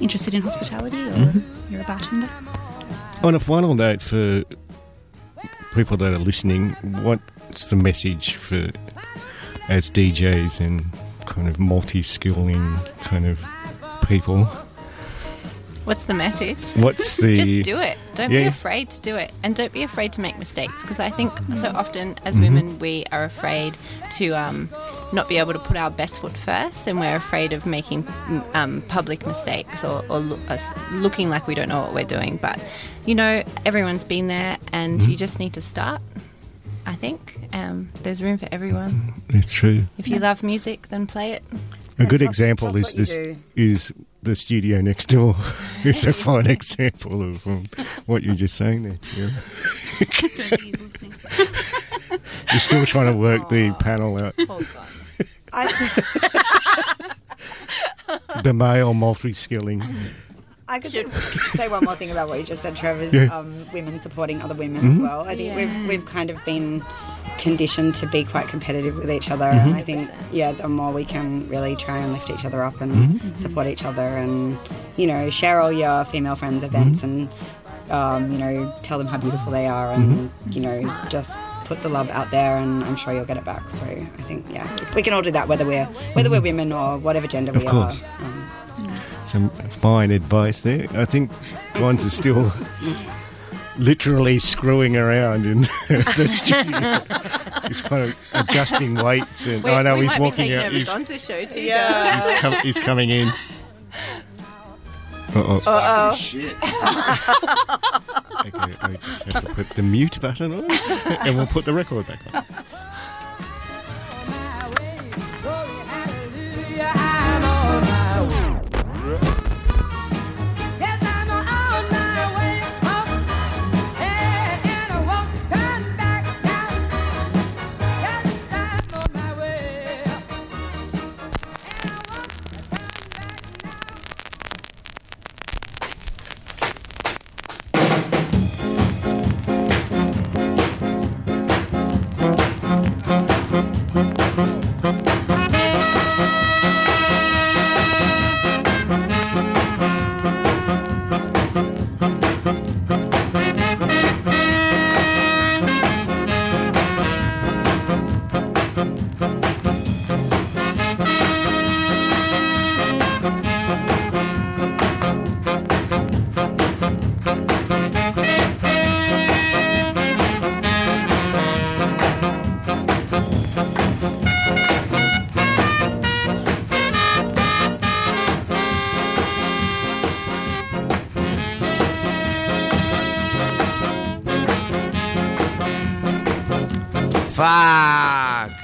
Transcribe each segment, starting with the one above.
interested in hospitality or you're a bartender. On a final note, for people that are listening, what's the message for as DJs and kind of multi-skilling kind of people? What's the message? What's the... Just do it. Don't be afraid to do it. And don't be afraid to make mistakes, because I think so often as women we are afraid to not be able to put our best foot first, and we're afraid of making public mistakes or looking like we don't know what we're doing. But, you know, everyone's been there, and you just need to start, I think. There's room for everyone. It's true. If you love music, then play it. A good example is the studio next door. It's a fine example of what you're just saying there, Tara. You're still trying to work the panel out. Oh, God. The male multi-skilling. I could say one more thing about what you just said, Trevor, women supporting other women as well. I think we've kind of been conditioned to be quite competitive with each other, and I think the more we can really try and lift each other up and support each other, and you know, share all your female friends events and you know, tell them how beautiful they are, and you know, just put the love out there, and I'm sure you'll get it back. So I think we can all do that, whether we're women or whatever gender we are. Some fine advice there. I think ones are still literally screwing around in the studio. He's kind of adjusting weights, and I know he's walking out. He's show too. He's coming in. Fucking shit. Okay, I just have to put the mute button on, and we'll put the record back on. Fuck.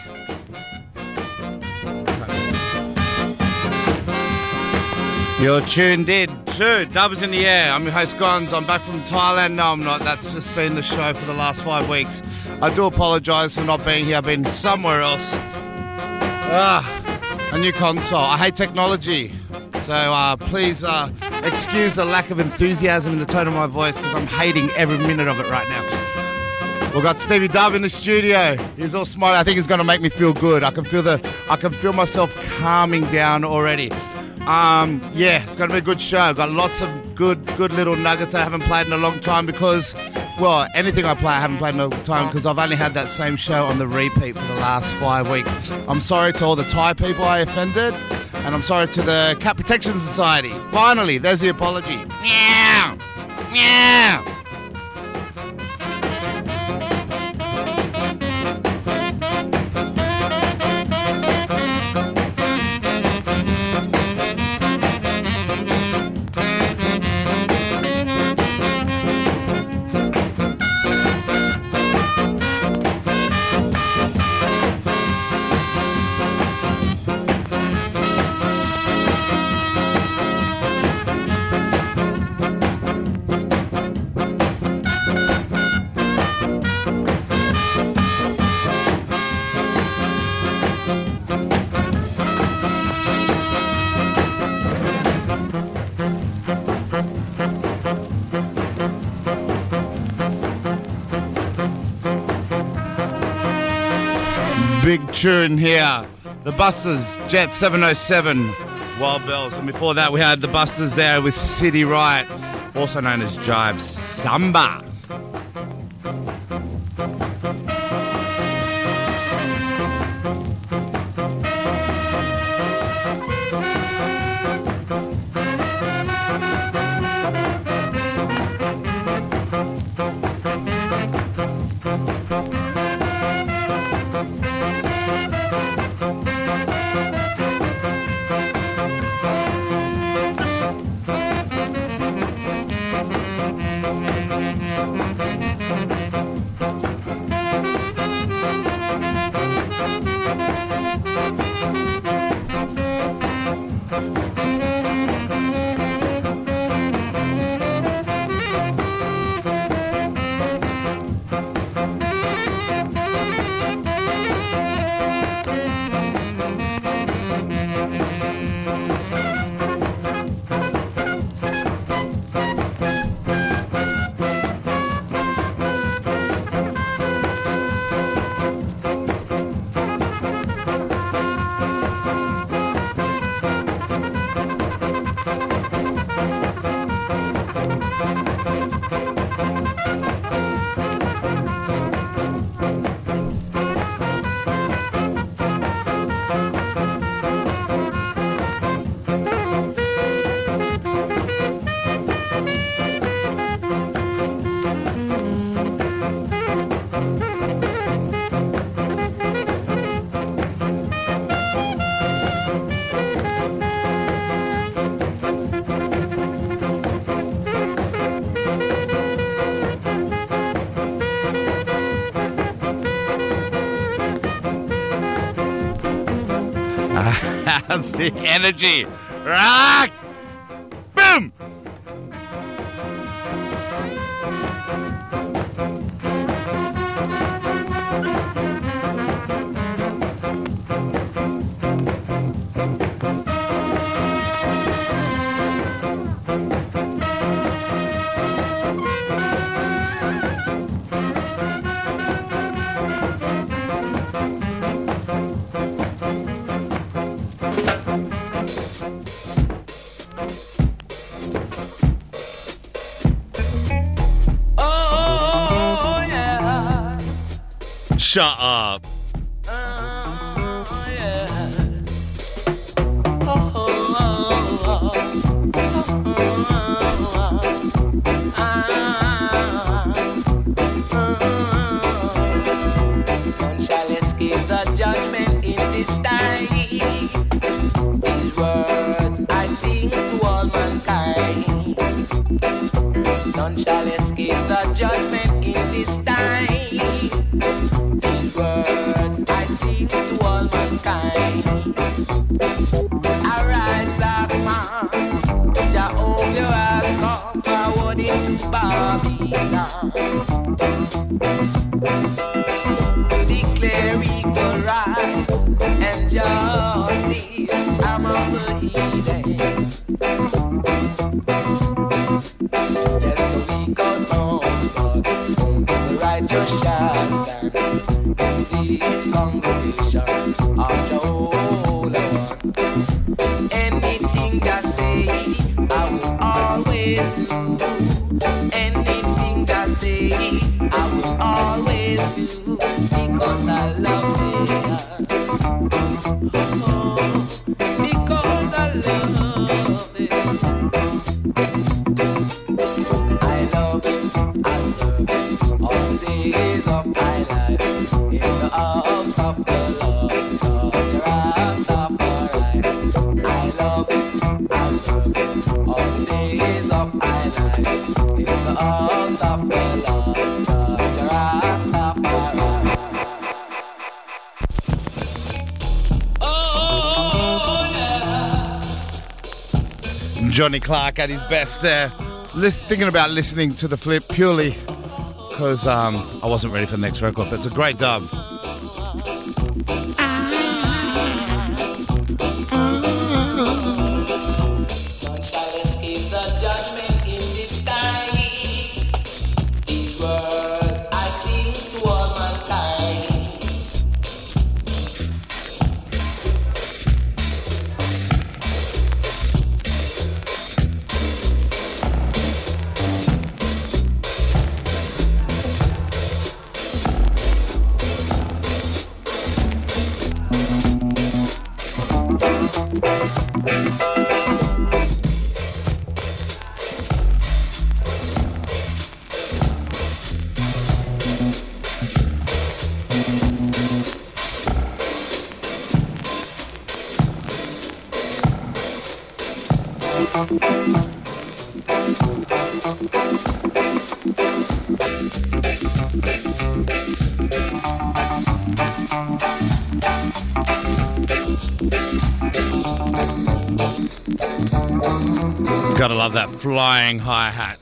You're tuned in to Dubs in the Air. I'm your host, Gonz. I'm back from Thailand. No, I'm not. That's just been the show for the last 5 weeks. I do apologise for not being here. I've been somewhere else. A new console. I hate technology. So please excuse the lack of enthusiasm in the tone of my voice, because I'm hating every minute of it right now. We've got Stevie Dub in the studio. He's all smart. I think he's going to make me feel good. I can feel myself calming down already. It's going to be a good show. Got lots of good little nuggets I haven't played in a long time, because, well, anything I play I haven't played in a long time, because I've only had that same show on the repeat for the last 5 weeks. I'm sorry to all the Thai people I offended, and I'm sorry to the Cat Protection Society. Finally, there's the apology. Meow! Meow! Big tune here. The Buses, Jet 707, Wild Bells. And before that, we had the Busters there with City Riot, also known as Jive Samba. The energy. Rock! Boom! Shut up. None shall escape the judgment in this time. These words I sing to all mankind. None shall escape the judgment in this time. These words I sing to all mankind. Arise, black man, Jehovah has come forward into Babylon. Declare equal rights and justice among the heathen. Yes, the weak are knows, but only the righteous shall stand. In this congregation of Jehovah one. Anything that say, I will always do. Anything that say, I will always do. Because I love it. Oh, because I love it. I love it, I serve it all the days of my life. In the arms of the Lord, God, the Rastafari. I love it, I serve it all the days of my life. In the arms of the Lord, God, the Rastafari. Johnny Clark at his best there. Thinking about listening to the flip purely because I wasn't ready for the next record, but it's a great dub. None shall escape the judgment in this time. These words I sing to all mankind. Gotta love that flying hi-hat.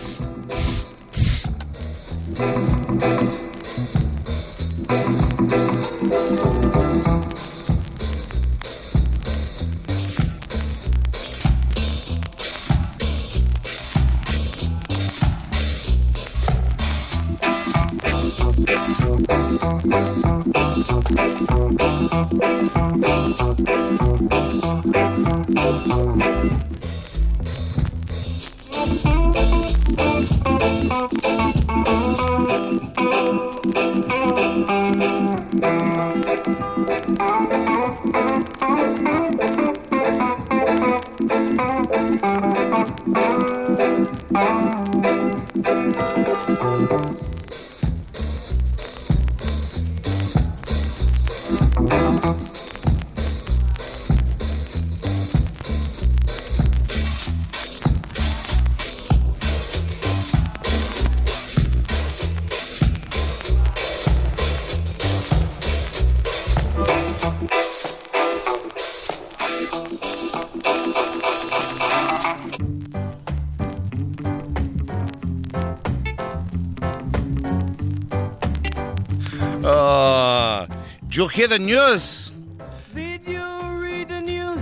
Did you hear the news? Did you read the news?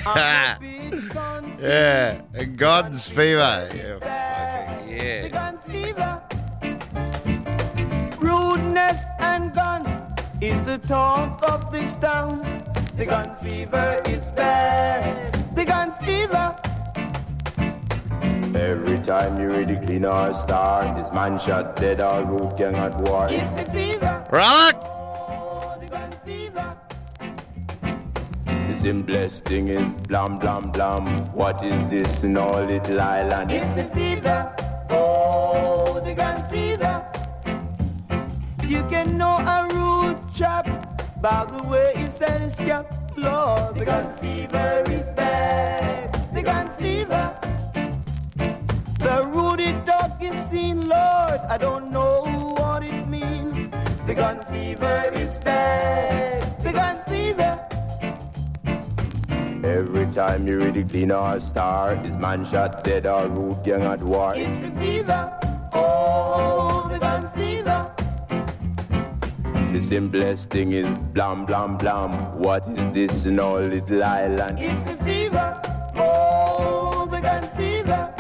Yeah, God's fever. Yeah, The gun fever. Rudeness and gun is the talk of this town. The gun fever is bad. The gun fever. Every time you read the clean or star, this man shot dead or root gang at war. It's the fever. Right? Oh, the gun fever. The simplest thing is blam blam blam. What is this in all little island? It's the fever. Oh, the gun fever. You can know a rude chap by the way he said his cap. Lord, the gun fever is bad. The gun fever. The rooty dog is seen, Lord. I don't know what it means. The gun fever is bad. The gun fever. Every time you read the clean or star, this man shot dead or root gang at war. It's the fever. Oh, the gun fever. The simplest thing is blam blam blam. What is this in all little island? It's the fever. Oh, the gun fever.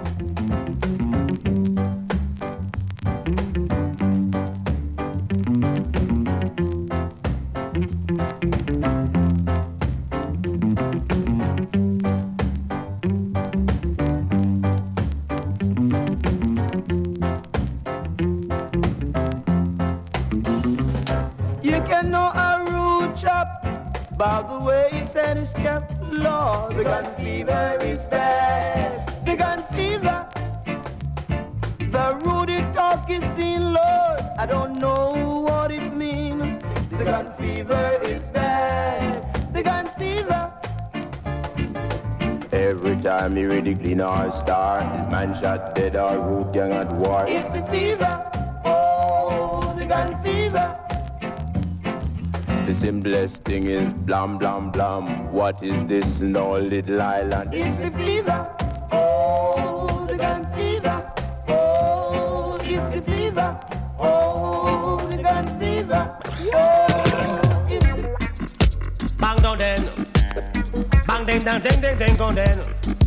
You can know a rude chap by the way he said his cap. Lord, the gun fever is bad. The gun fever. The rooty talk is seen, Lord. I don't know what it means. The gun fever is bad. The gun fever. Every time you read the clean or star, this man shot dead or root gang at war. It's the fever. Oh, the gun fever. The simplest thing is blam blam blam. What is this in all little island? It's the fever. Oh, the gun fever. Oh, it's the fever. Oh, the gun fever. Oh, it's the... Bang down then. Bang ding dang ding ding ding gone then.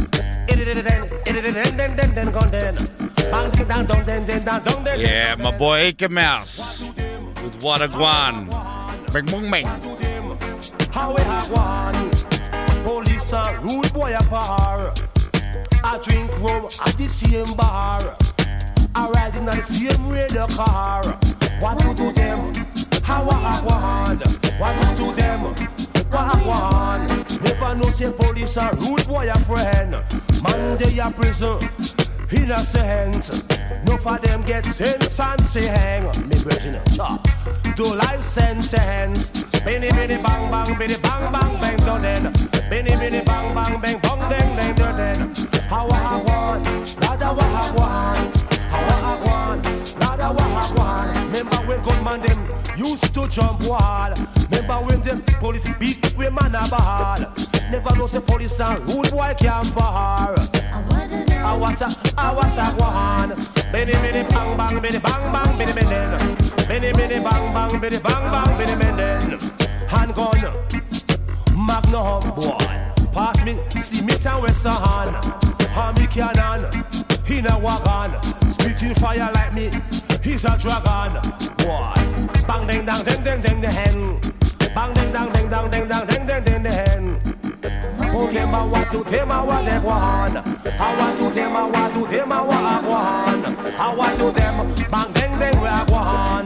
Then gone then. Bang ding dang dong ding ding dang dong then. Yeah, my boy Ika Mouse with What a Guan. Bing bong bing. How we have one. Police a rude boy a bar. I drink rum at the same bar. I ride in the same radio car. What to do them? How I have one. What to do them? What I want. Never know say police a rude boy a friend. Man they a prison. Innocent. No for them get sentence hang. Me virgin do life sentence. Biddy biddy bang bang biddy bang bang bang down then. Benny, benny, bang, bang, bang, bang, dang, dang, dang, dang. How I want, Lada what I want. How I want, Lada what I want. Remember when gunman them used to jump wall. Remember when them police beat we man a ball. Never know say police and rude boy can't bar. I want a one. Benny, benny, bang, bang, benny, bang, bang, benny, benny. Benny, benny, bang, bang, benny, bang, bang, benny, benny. Handgun, Magnum, boy. Pass me, see me and West hand. Hammy cannon, in a wagon. Spitting fire like me, he's a dragon. Boy, bang, ding, dang, ding, ding, ding, the hen. Bang, ding, dang, ding, dang, ding, dang, ding, ding, ding, the hen. Oh, them I want to, them I want, they want. I want to, them I want to, them I want. I want to, them, bang, ding, ding, we are one.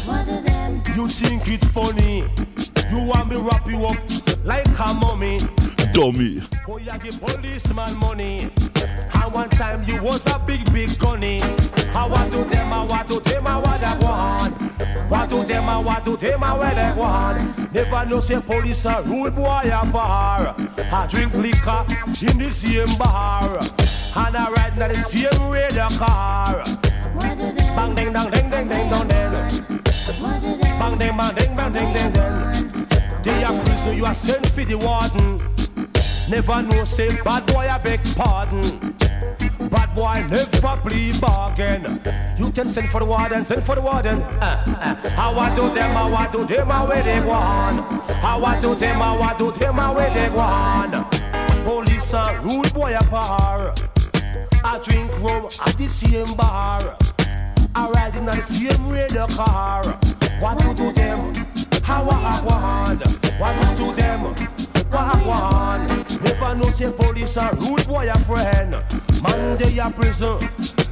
You think it's funny? You want me wrap you up like a mummy? Dummy. Oh, you give policeman money. And one time you was a big, big gunny. I want to them, I want to them, I want that one. Want to them, I want to them, I want that one. Never know say police a rule boy a bar. I drink liquor in the same bar. And I ride in the same radar car. Bang, ding, dang, ding, ding, ding, dong, ding. Bang, ding, bang, ding, bang, ding, ding, ding. They are prison, you are sent for the warden. Never know say bad boy I beg pardon. Bad boy never plead bargain. You can send for the warden, send for the warden. I want to them, I want to them, I where they want. I want to them, I want to them, I where they want. Police and rude boy a bar. I drink rum at the same bar. I ride in the same radar car. What to do them? How I want. What to do them? What I want. Never know say police a rude boy a friend. Man they a prison,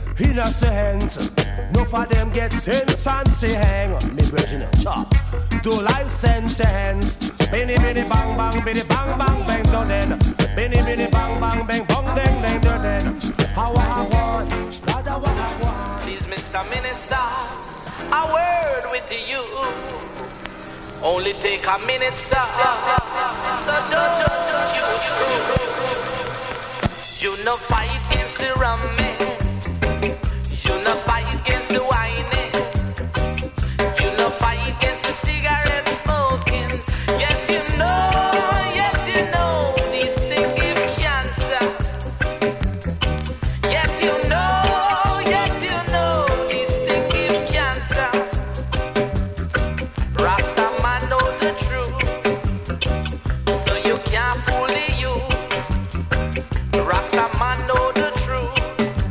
innocent. No for them get sentence to hang. Me virgin chop. Do life sentence. Benny benny bang bang benny bang bang bang down then. Benny benny bang bang bang bang dang dang dang then. How I want, God what I want. Please, Mr. Minister, a word with you. Only take a minute, sir. So don't you screw. You no fight against the ramen. You no fight against the whining. You no fight against the cigarette smoking. Yet you know these things give cancer. Yet you know these things give cancer. Rasta man know the truth, so you can't fool the youth. Rasta man know the truth,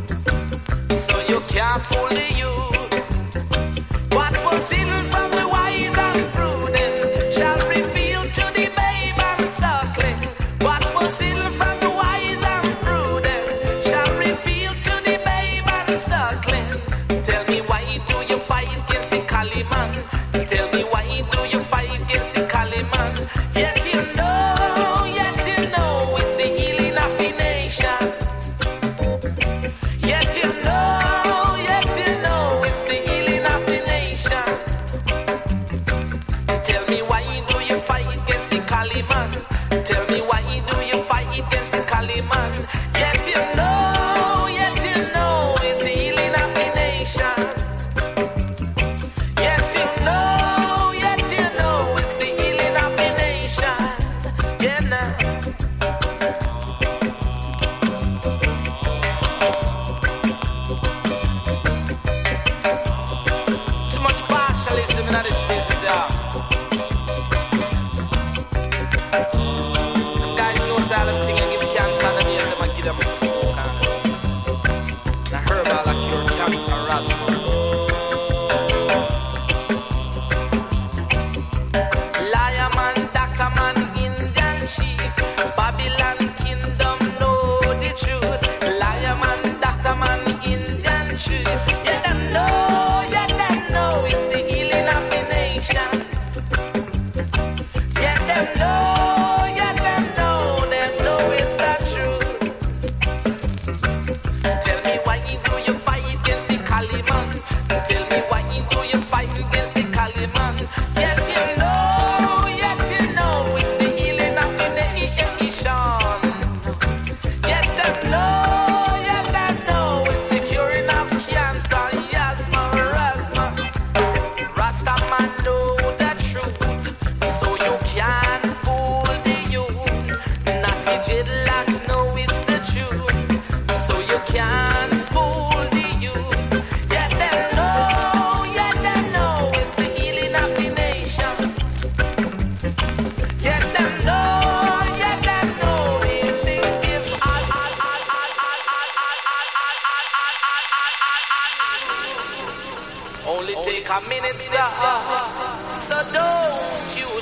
only take a minute, sir. So don't you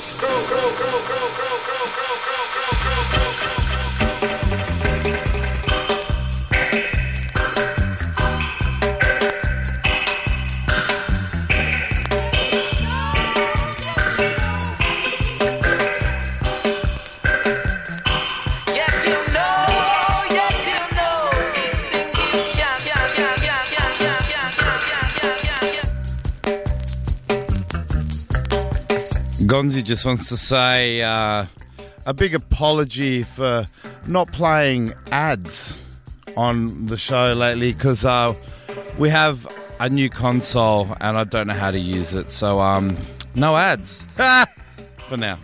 Gonzi just wants to say a big apology for not playing ads on the show lately because we have a new console and I don't know how to use it. So, no ads for now.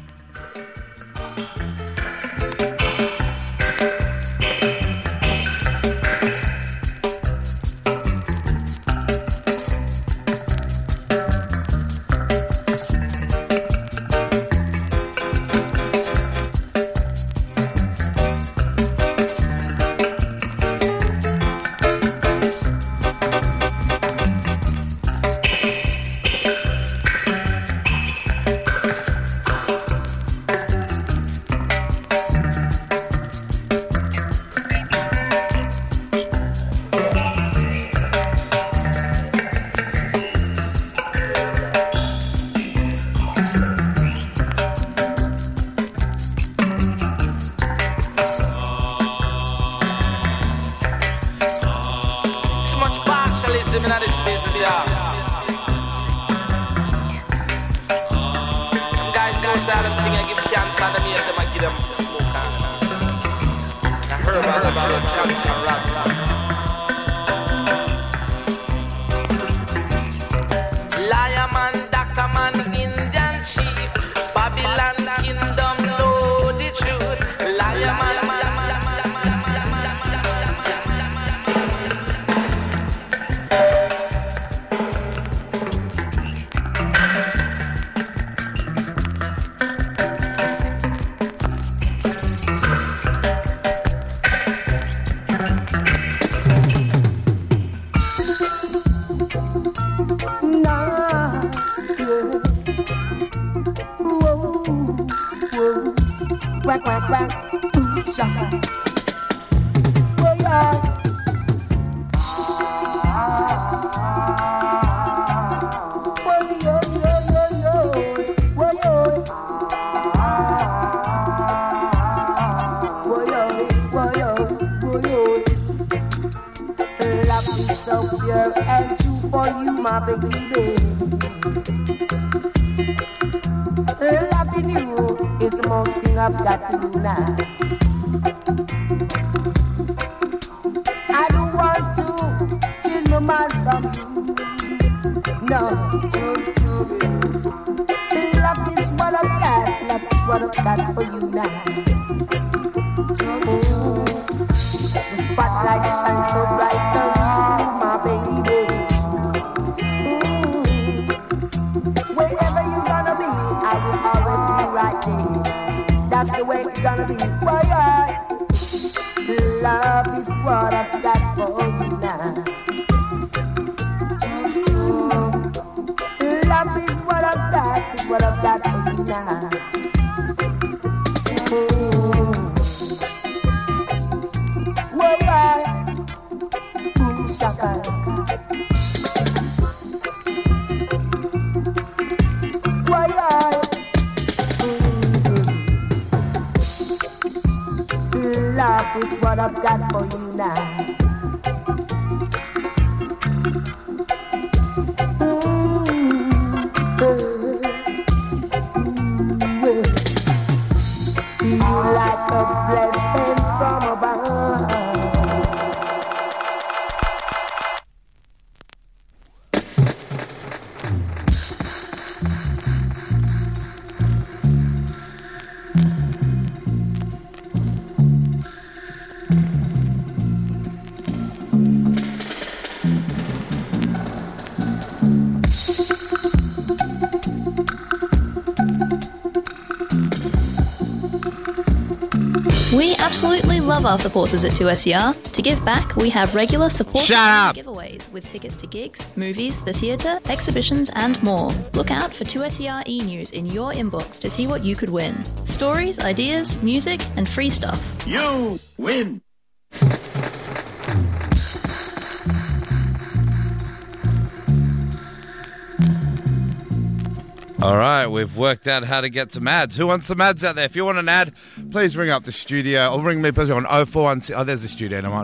We absolutely love our supporters at 2SER. To give back, we have regular support giveaways with tickets to gigs, movies, the theatre, exhibitions and more. Look out for 2SER e-news in your inbox to see what you could win. Stories, ideas, music and free stuff. You win! All right, we've worked out how to get some ads. Who wants some ads out there? If you want an ad, please ring up the studio or ring me personally on 0416. Oh, there's the studio number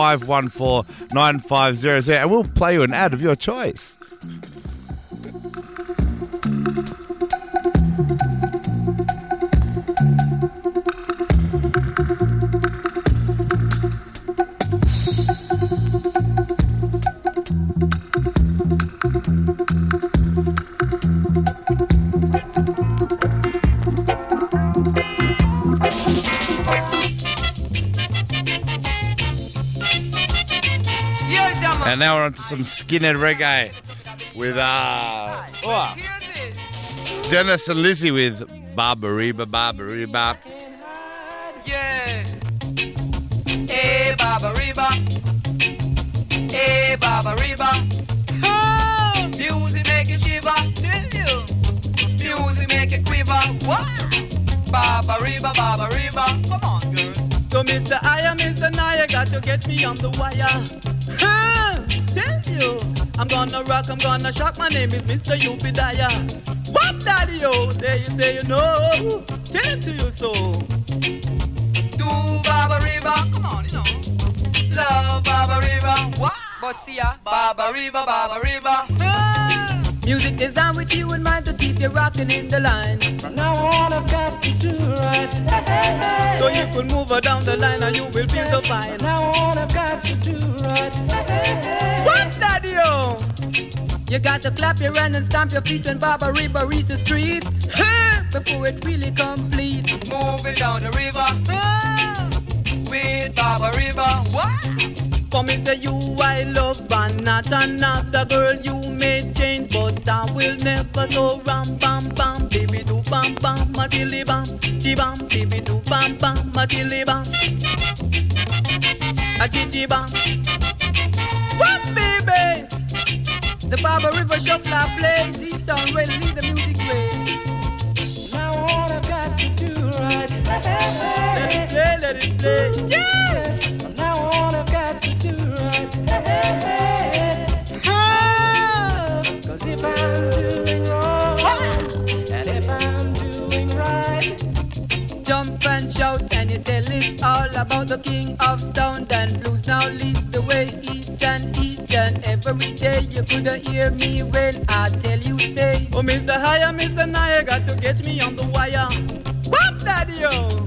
9514-9500, and we'll play you an ad of your choice. And now we're on to some skinhead reggae with Dennis and Lizzie with Barbariba, Barbariba. Yeah. Hey, Barbariba. Hey, Barbariba. Oh, music make you shiver. Tell you. Music make you quiver. What? Barbariba, Barbariba. Come on, girl. So, Mr. I am Mr. Naya, got to get me on the wire. Tell you, I'm gonna rock, I'm gonna shock. My name is Mr. Ubediah. What, daddy? Oh, say you know. Tell it to you so. Do Barbariba, come on, you know. Love Barbariba. What? But see ya, Barbariba, Barbariba. Music designed with you in mind to keep you rocking in the line. From now on, I've got to do right. So you can move her down the line and you will feel so fine. From now on, I've got to do right. What, daddy-o? You got to clap your hands and stamp your feet when Barbariba reach the street. Before it really complete. Moving down the river. With Barbariba. What? For me say you I love and not another girl. You may change but I will never. So ram bam bam baby do bam bam matilly bam chi bam baby do bam bam matilly bam a chi bam. What baby? The Barbariba shuffler plays. These songs really need the music play. Now all I've got to do right. Let it play. Yeah. Now all I've got to do right. Cause if I'm doing wrong and if I'm doing right, jump and shout and you tell it all about the king of sound and blues. Now lead the way each and every day. You could hear me when I tell you say, oh Mr. Higher, Mr. Naya, got to get me on the wire. What, daddy-o?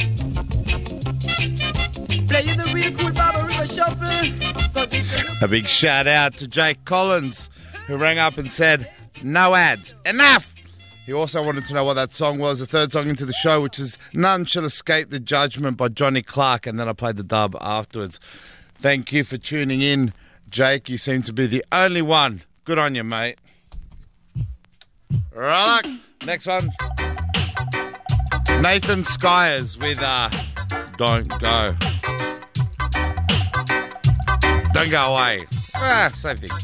Play you the real cool Barbariba shuffle. A big shout out to Jake Collins, who rang up and said, no ads, enough! He also wanted to know what that song was, the third song into the show, which is None Shall Escape the Judgment by Johnny Clark, and then I played the dub afterwards. Thank you for tuning in, Jake. You seem to be the only one. Good on you, mate. Right, next one. Nathan Skyers with Don't Go. Don't go away. Same thing.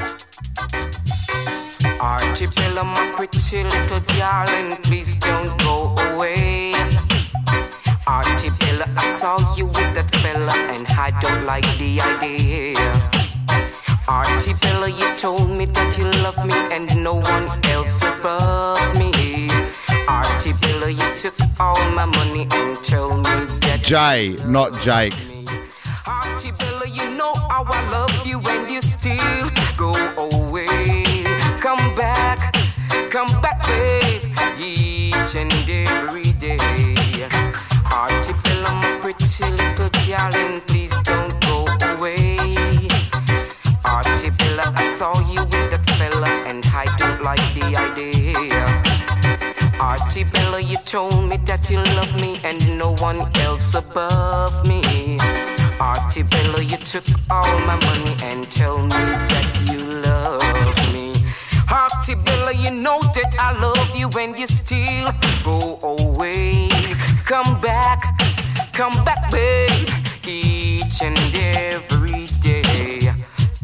Archipelago, my pretty little darling, please don't go away. Archipelago, I saw you with that fella and I don't like the idea. Archipelago, you told me that you love me and no one else above me. Archipelago, you took all my money and told me that Jay, not Jake. Archipelago, you know how I love you and you still go away. Come back, babe, each and every day. Archipelago, my pretty little darling, please don't go away. Archipelago, I saw you with that fella and I don't like the idea. Archipelago, you told me that you love me and no one else above me. Archipelago, you took all my money and told me that you love me. Archipelago, you know that I love you and you still go away. Come back, come back, babe, each and every day.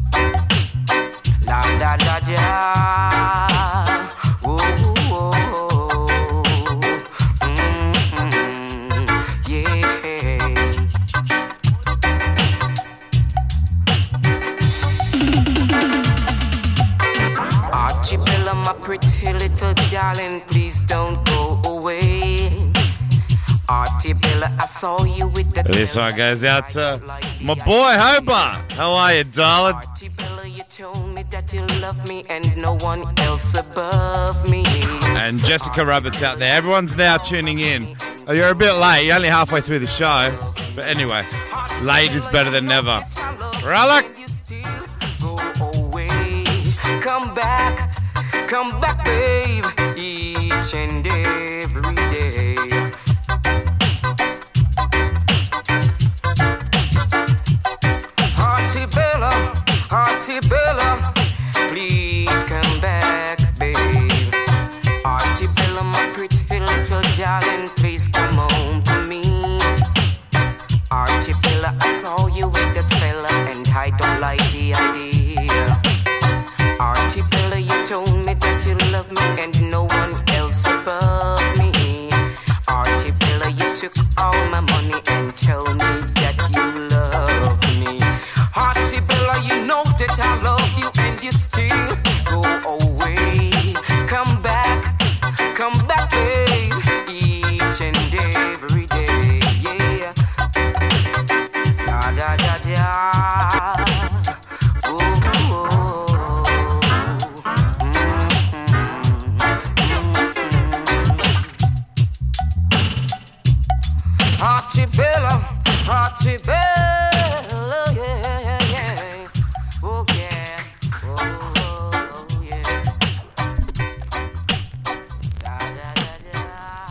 La da da da. Oh, oh, oh. Yeah. Archibella, my pretty little darling, please don't go away. Archibella, I saw you with the. This one goes out to my boy Hobart. How are you, darling? Archibella, you told me that you love me and no one else above me. And Jessica Roberts out there. Everyone's now tuning in. Oh, you're a bit late. You're only halfway through the show. But anyway, late is better than never. Relic. Come back, babe, each and every day. Archibella, please come back, babe. Archibella, my pretty little darling, please come home to me. Archibella, I saw you with that fella and I don't like the idea. Archibella, you told me that you love me and no one else above me. Archibella, you took all my money and told me that you love me. Archibella, you know that I love you and you still go away. Come back, babe, each and every day, yeah. Da da da da. Archibella, yeah, yeah. Oh, yeah. Oh, yeah. Da, da, da,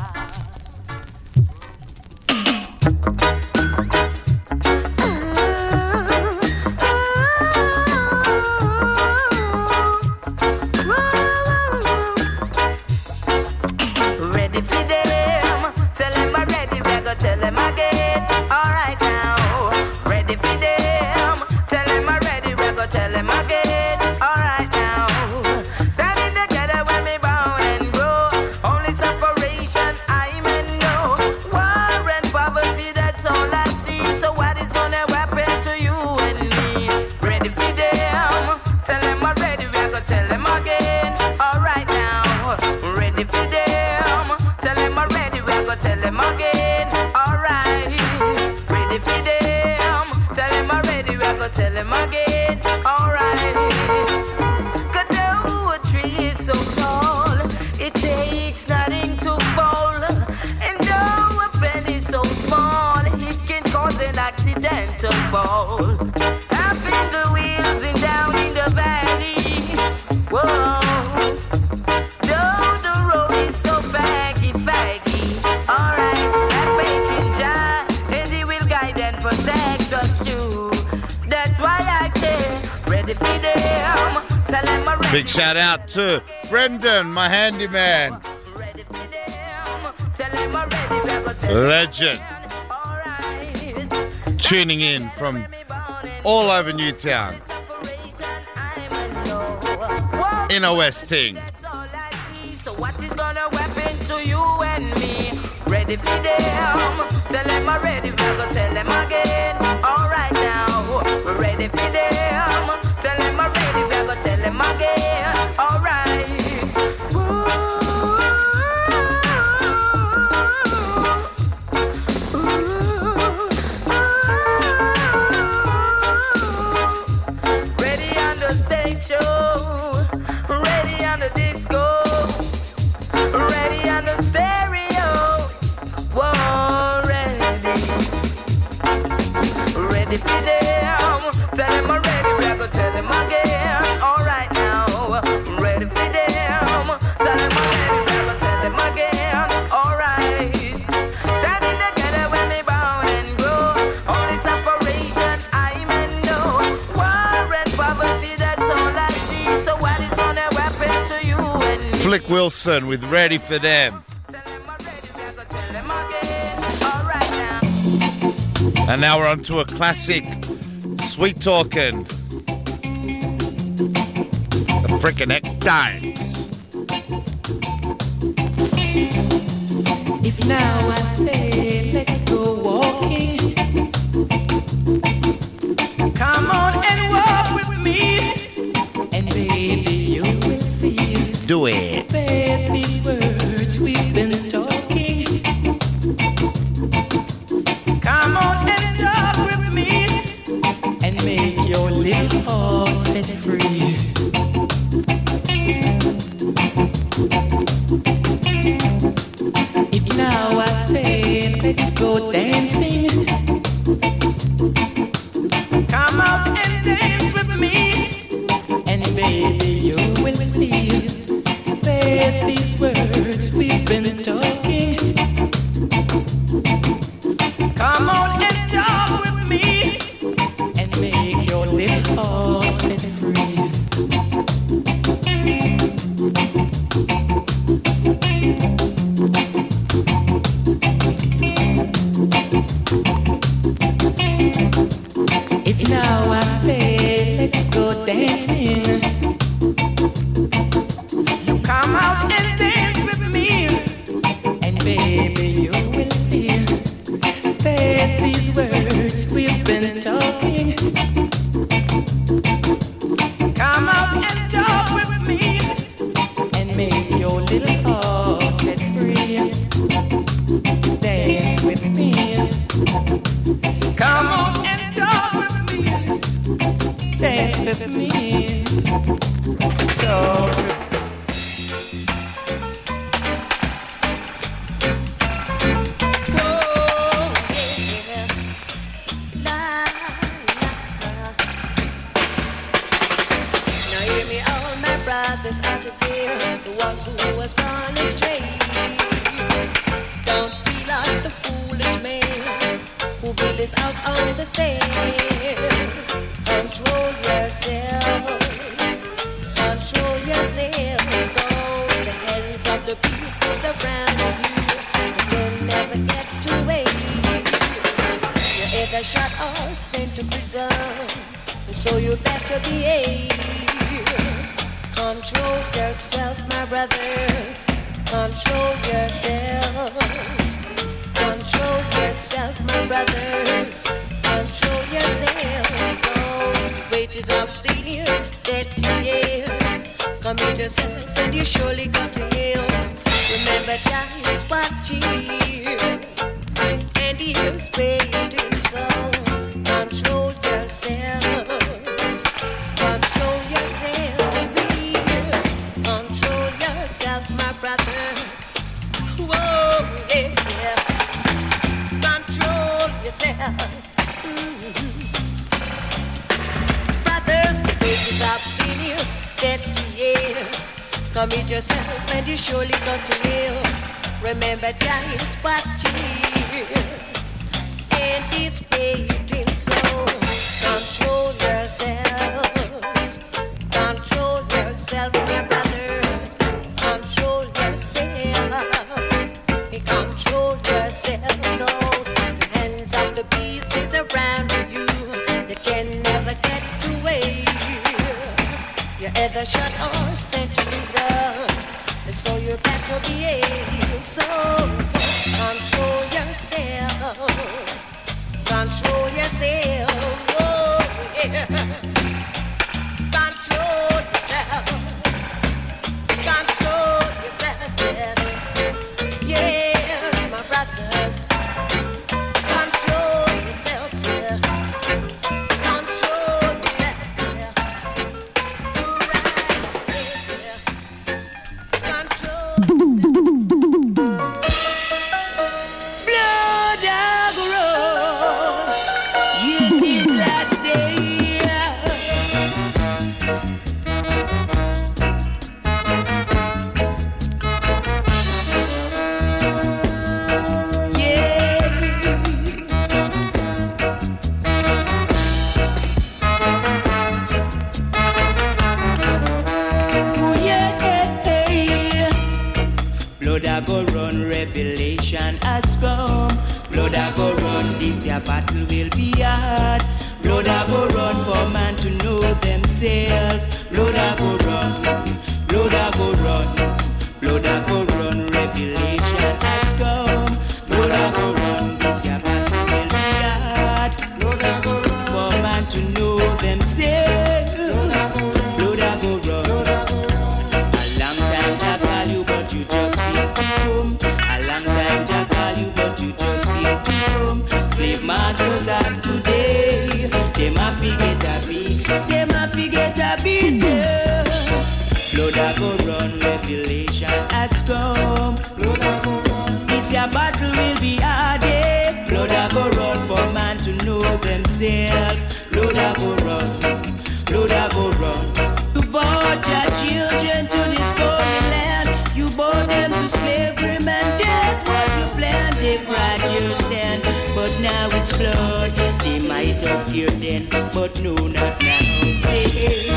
ready for them. Tell them I'm ready. We're gonna tell them again. All right now. Ready for them. Tell them I'm ready. We're gonna tell them again. All right now. Standing together when we bound and grow. Only separation I may know. War and poverty, that's all I see. So what is gonna happen to you and me? Ready for them. Tell them I'm ready. We're gonna tell them again. All right now. Ready for them. Tell them I'm ready. We're gonna tell them again. All right. Ready for them. Tell them I'm ready. We're gonna tell them again. All right. Cause though a tree is so tall, it takes nothing to fall. And though a pen is so small, it can cause an accidental fall. Up in the wheels and down in the valley. Whoa. Though the road is so faggy. Alright, have faith in Jah, and He will guide and protect us too. That's why I say, ready for them. Tell them I'm ready. Big shout out to Brendan, my handyman. Ready for them. Tell them I'm ready. We're gonna tell Legend. Alright. Tuning in from all over Newtown. Inner West Ting. So what is gonna happen to you and me? Ready for them. Tell them I'm ready. We're gonna tell them again. All right now. We're ready for them. Tell them I'm ready. We're gonna tell them again. All right. Ready on the stage show. Ready on the disco. Ready on the stereo. Whoa, ready. Ready for them. Tell them I'm ready. We're gonna tell them again. All right now. Ready for them. Tell them I'm ready. We're gonna tell them again. All right. Standing together when we bound and grow. Only separation I may know. War and poverty, that's all I see. So what is gonna happen to you and me? Flick Wilson with Ready for Them. Tell them I'm ready. We're gonna tell them again. All right now. And now we're on to a classic, Sweet Talkin'. The frickin' Neck Dance. If now I say let's go walking, come on and walk with me, and baby you will see. Do it. That these words we've been talking. Come on and talk with me, and make your little heart set free. If now I say let's go dancing, come out and dance with me, and baby you will see that these words we've been talking. Come on and talk with me, and make your little heart set free. If now I say let's go dancing, you come out and dance with me, and baby you will see that these words we've been talking. Come out and talk with me, and make your little heart set free. Dance with me. Come on and talk with me. Dance with me. Talk with me. Brothers out there, the ones who was gone astray. Don't be like the foolish man who built his house on the sand. Control yourselves, control yourselves. Though the hands of the pieces around you, you'll never get away. You're either shot or sent to prison, so you better behave. Control yourself, my brothers. Control yourselves. Control yourself, my brothers. Control yourselves. Those wages of seniors, 30 years. Commit yourself and you surely got to heal. Remember, God is watching and He is waiting. So control yourselves. Control yourselves. My brothers, whoa, yeah, yeah. Control yourself. Brothers, the wages of seniors, 30 years. Commit yourself and you surely got to heal. Remember, God is watching and He's waiting. So control yourselves. Control yourself, my brothers. Control yourself, those hands of the pieces around you that can never get away. You're either shot or sent to prison, and so you better behave. So control yourselves, control yourself, oh yeah. Control yourself, control yourself, yeah. Yes, my brothers, control yourself, yeah. Control yourself, yeah. Control. Blood I grow in this last day. your battle will be hard. Blood a go run for man to know themselves. Blood a go run, blood a go run, blood a go run. Revelation has come. Blood a go run, this your battle will be hard. Blood a go run for man to know themselves. Blood a go run. A long time Jah call you, but you just feel to come. A long time Jah call you, but you just feel to come. Slave masters of today, them a forget a beat, them a forget a beat. Blood a go run, revelation has come. Blood a go run, this your battle will be hard. Yeah. Blood a go run for man to know themselves. Blood a go run, blood a go run. You brought your children to this foreign land. You brought them to slavery, man. That was your plan. They cried your stand, but now it's blood. They might have feared then, but no, not now. Say.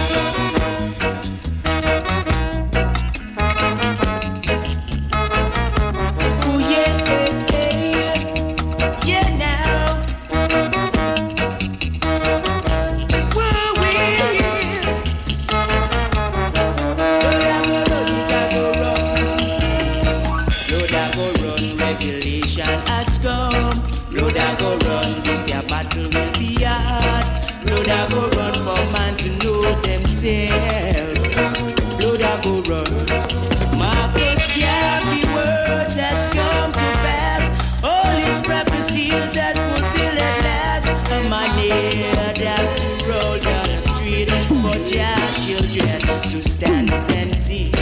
Blood a go run. Marcus Garvey words has come to pass. All his prophecies has fulfilled at last. A man here that rolled down the street for your children to stand and see.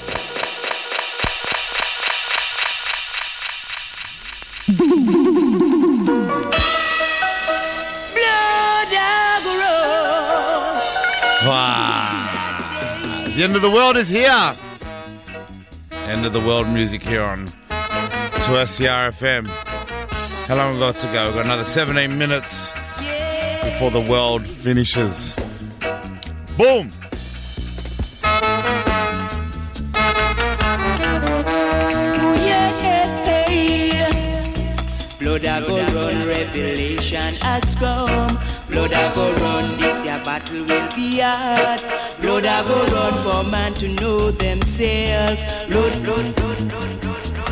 The end of the world is here. End of the world music here on 2SER FM. How long we got to go? We've got another 17 minutes before the world finishes. Boom! Blood a go run, revelation has come. Blood a go run, this your battle will be hard. Blood a go run for man to know themselves. Blood, blood, blood, blood,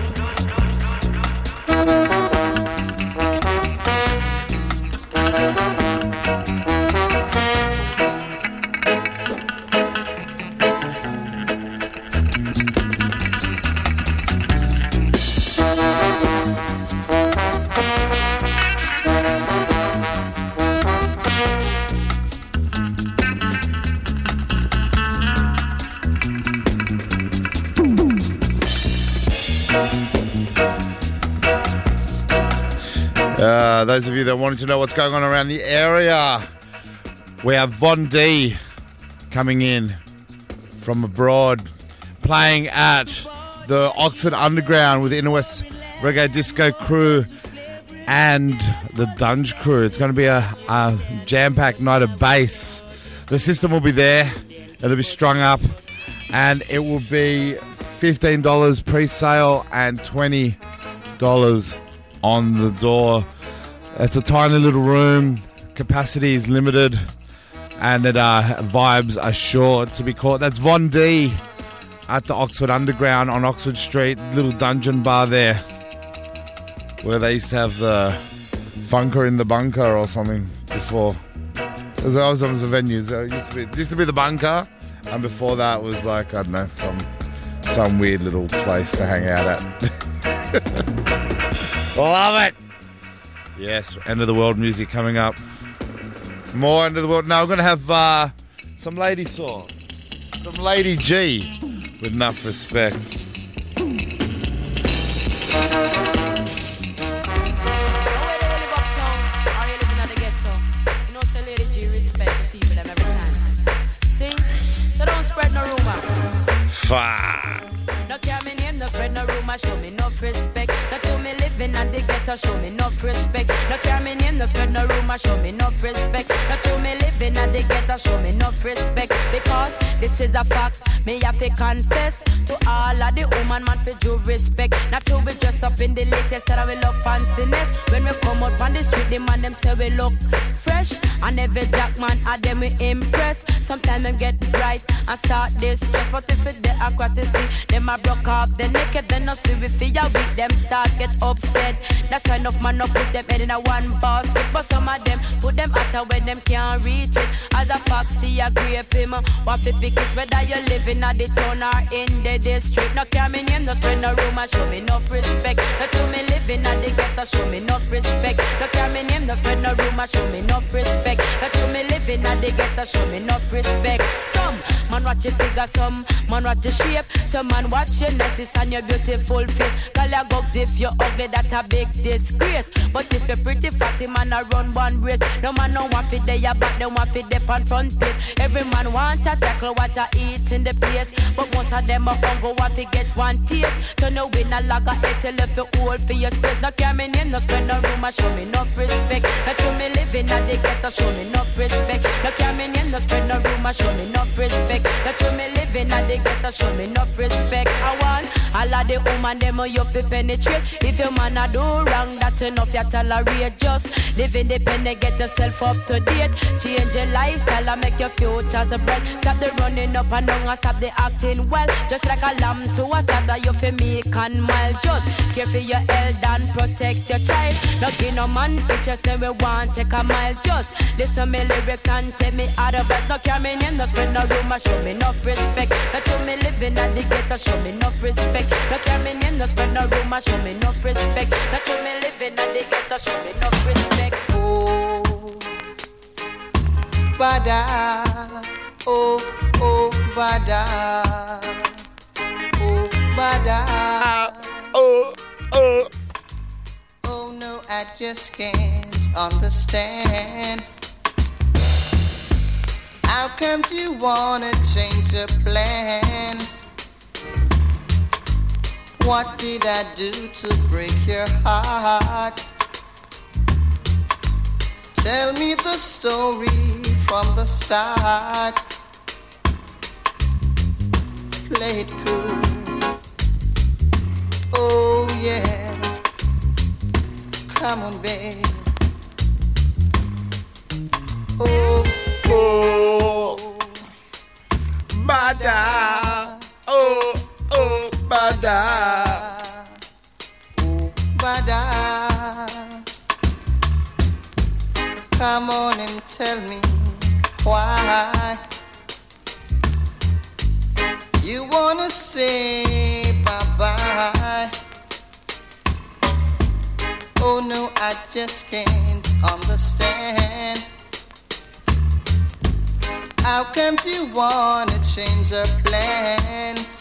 those of you that wanted to know what's going on around the area, we have Von D coming in from abroad, playing at the Oxford Underground with Inner West Reggae Disco crew and the Dunge crew. It's going to be a jam-packed night of bass. The system will be there. It'll be strung up, and it will be $15 pre-sale and $20 on the door. It's a tiny little room, capacity is limited, and vibes are sure to be caught. That's Von D at the Oxford Underground on Oxford Street, little dungeon bar there, where they used to have the Funker in the Bunker or something before. There's always some venues. It used to be the Bunker, and before that was like, I don't know, some weird little place to hang out at. Love it! Yes, End of the World music coming up. More End of the World. Now we're going to have some Lady Saw. Some Lady G with enough respect. No care me name, no spread no rumor, show me no respect. Not to me live living at the ghetto, show me enough respect. No care me name, no spread no rumor, show me enough respect. No true me living at the ghetto, show me enough respect. Because this is a fact, me have to confess to all of the woman man for due respect. Not to be dressed up in the latest that we look fanciness. When we come out on the street, the man them say we look fresh. And every jack man at them we impress. Sometimes them get bright and start this stress. But if it's the aquatic, them a broke off the naked, then no see we feel weak, them start get upset. That's why enough man no put them head in a one basket. But some of them put them out when them can't reach it. As a foxy a grape him, what to pick it, whether you living at the town or in the district. No care me name, no spread no rumor, show me enough respect. No to me living at the ghetto, show me enough respect. No care me name, no spread no rumor, show me enough respect. No to me living at the ghetto, show me enough respect. Some man watch your figure, some man watch your shape, some man watch your necklace and your beautiful face. Call your gugs if you're ugly, that's a big disgrace. But if you're pretty fatty, man, I run one race. No man no want fit there, back them want fit dip on front page. Every man want to tackle what I eat in the place. But most of them are hungry, want to get one taste. So no win a lager, till if you hold for your space. No care me name, no spend no rumor, show me enough respect. No to me living at the ghetto, show me enough respect. No care me name, no spend no rumor, show me enough respect. No to me living at the ghetto, show me enough respect. I want all of the woman them you fi penetrate. If your man a do wrong, that's enough you tolerate. Just live independent, get yourself up to date. Change your lifestyle and make your futures bright. Stop the running up and down and stop the acting well. Just like a lamb to a slaughter, you fi make and mile. Just care for your health and protect your child. No give no man pictures, then we want take a mile. Just listen me lyrics and tell me out of it. No care me name, no spread no rumor, show me enough respect. No to me living at the ghetto, show me enough respect. No care me name, no spread no rumor, show me enough respect. No to me living at the ghetto, show me enough respect. Oh, bada, oh, oh, bada, oh, bada, oh, oh. Oh no, I just can't understand. How come you wanna change your plans? What did I do to break your heart? Tell me the story from the start. Play it cool. Oh yeah. Come on, babe. Oh, oh, bada. Oh, oh, bada. Oh, bada. Come on and tell me why you wanna say bye-bye. Oh no, I just can't understand. How come you wanna change your plans?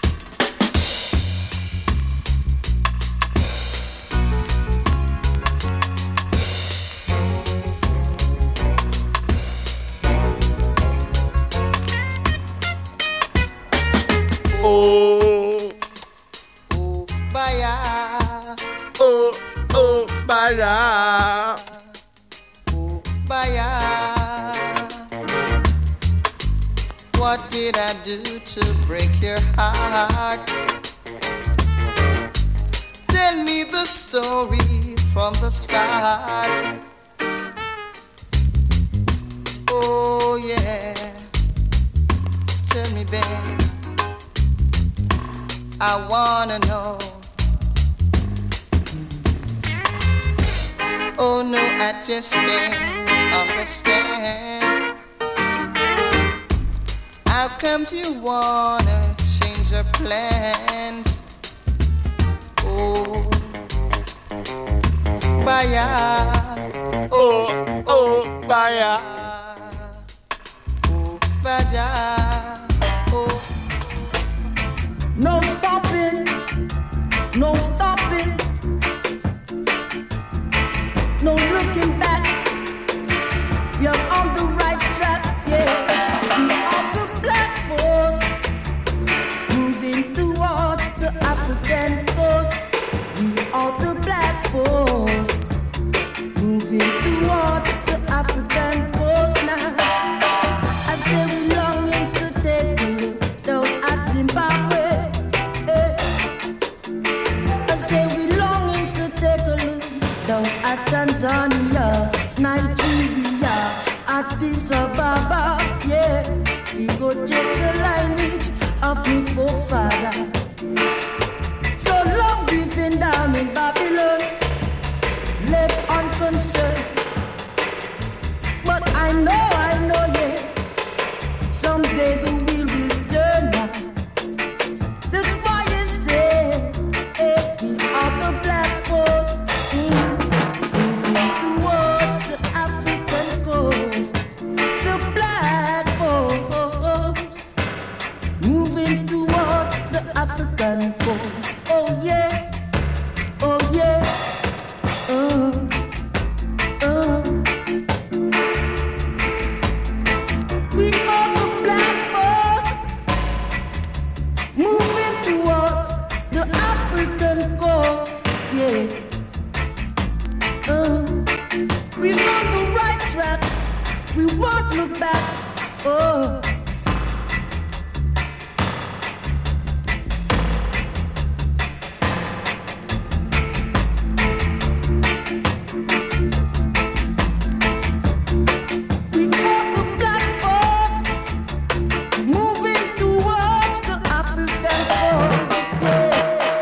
Oh, oh, baya. Oh, oh, baya. Oh, baya. What did I do to break your heart? Tell me the story from the start. Oh yeah. Tell me, babe. I wanna know. Oh no, I just can't understand. How come you wanna change your plans? Oh, baya. Oh, oh, baya. Oh, baya. Oh. No stopping, no stopping, no looking back. You're on the right track, yeah. We are the black force, moving towards the African coast. We are the black protect the lineage of the forefathers. So long we've been down in Babylon, left unconcerned. But I know, yeah, someday the wheel will turn now. That's why you say, hey, we are the black force, moving towards the African coast. The black force, moving towards the African coast. Oh yeah, oh yeah, We are the black force, moving towards the African coast. Yeah, we're on the right track. We won't look back. Oh. We are the black force, moving towards the African coast. Yeah.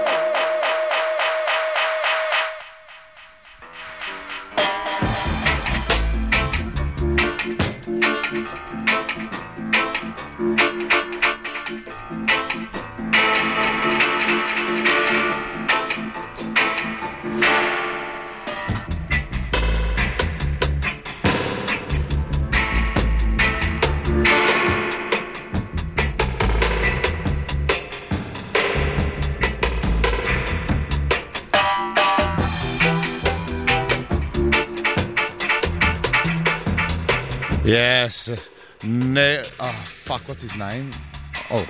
Yes. Oh, fuck, what's his name? Oh.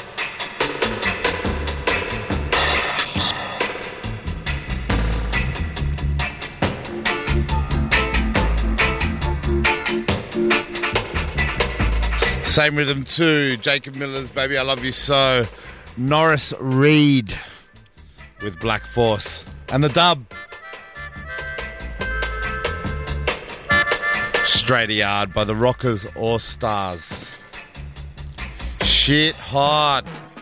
Same rhythm too. Jacob Miller's Baby I Love You So. Norris Reed with Black Force. And the dub. Straight Yard by the Rockers All Stars. Shit hot.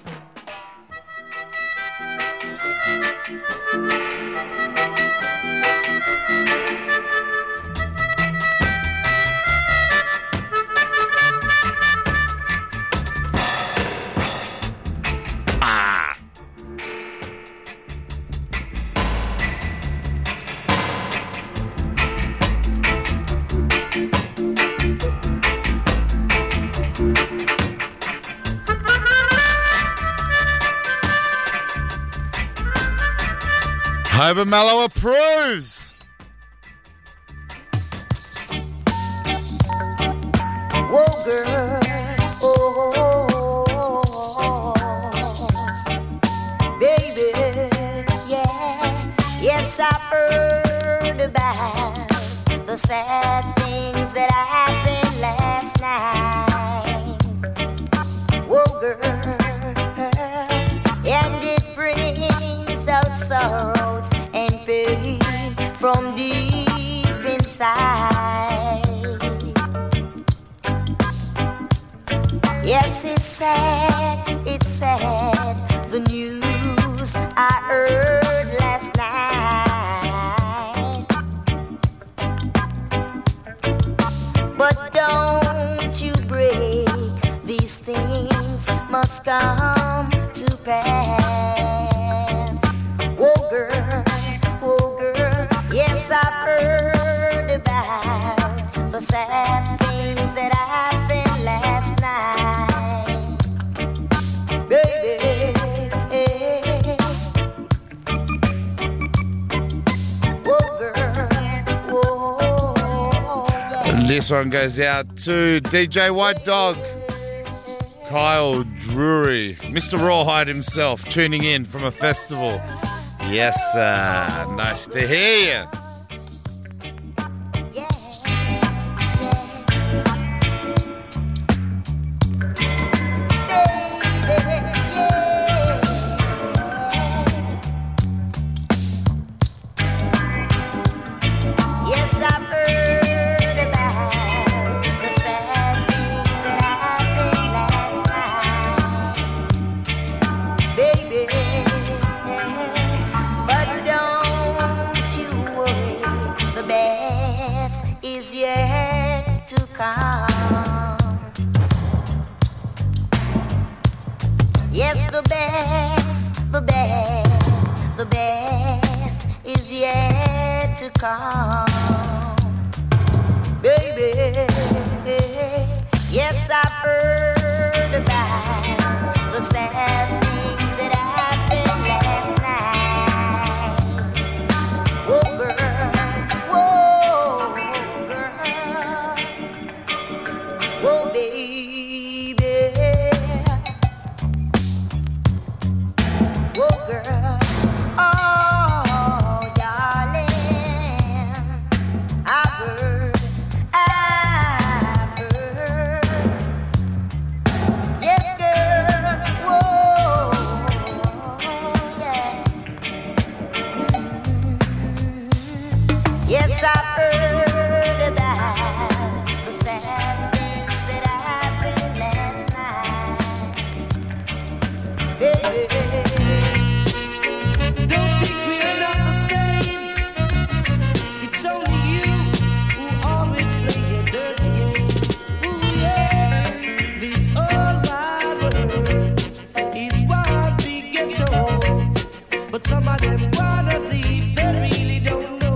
Hober Mallow approves. Whoa, girl, oh, baby, yeah, yes, I've heard about the sad things that happened last night. Whoa, girl, and it brings out sorrows and pain from deep inside. Yes, it's sad, the news I heard last night. But don't you break, these things must come to pass. Whoa, girl, yes, I've heard about the sad things that happened last night. Baby, whoa, girl, whoa, yeah. And this one goes out to DJ White Dog, Kyle Drury, Mr. Rawhide himself, tuning in from a festival. Yes, sir. Nice to hear you. Yes, I've heard about the sad things that happened last the best, the best, the best is yet to come. Baby, yes, I've heard about the sad things that happened last night. Oh, girl, whoa, girl, whoa, baby, whoa, girl, oh, darling, I've heard. Yes, I've heard about the sad things that happened last night. Baby. Don't think we're not the same. It's only you who always play your dirty game. Ooh, yeah. This old wide world is what we get told. But some of them wanna see, they really don't know.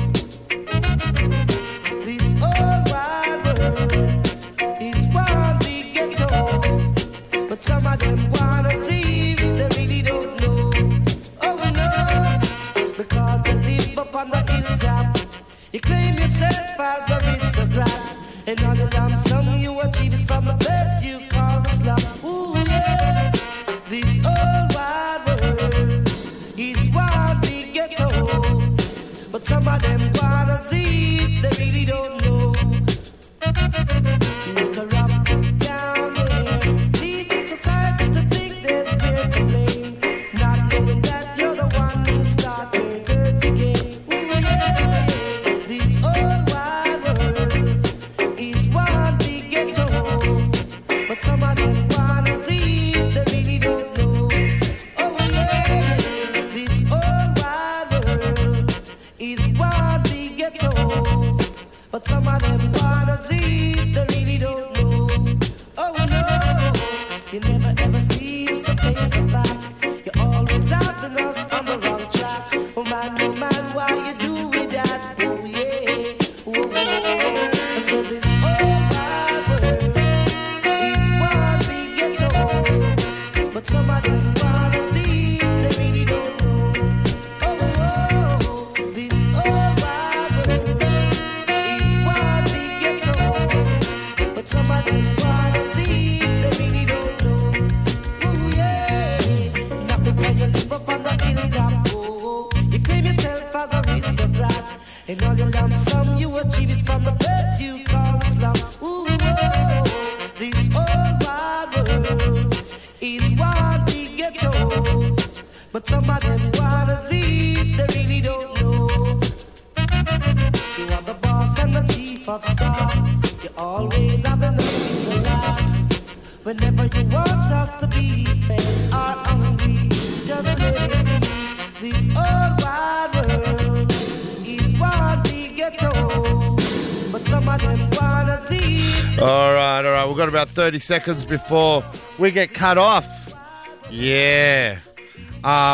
Some of them wanna see, they really don't know. Oh no, because you live up on the hilltop. You claim yourself as a aristocrat, and all the lump sum you achieve is from the best you call the slum. Ooh yeah, this old wide world is what we get told. But some of them wanna see, they really don't know. You corrupt down there. Some of them wanna see, they really don't know. Oh yeah, this old wide world is what we get told. But some of them wanna see, they really don't know. Oh no, you never ever seems to face the fact. You're always having us on the wrong track. Oh man, why you do with that? Oh yeah, oh, I said this old wide world. But some of them wanna see, they really don't know. Oh, this old wide world is what we get told. But some of them wanna see, they really don't know. Oh yeah, not because you live up on the hilltop. Oh, you claim yourself as a aristocrat, and all your lump sum you achieve is from the best you call the slum. Ooh, this old wide world is what we get told. But some of them wanna see, they really don't know. You are the boss and the chief of staff. You always have enough in the last. Whenever you want us to be fed or hungry, just let it be. This old wide world is what we get told. But some of them wanna see. All right. We've got about 30 seconds before we get cut off. Yeah.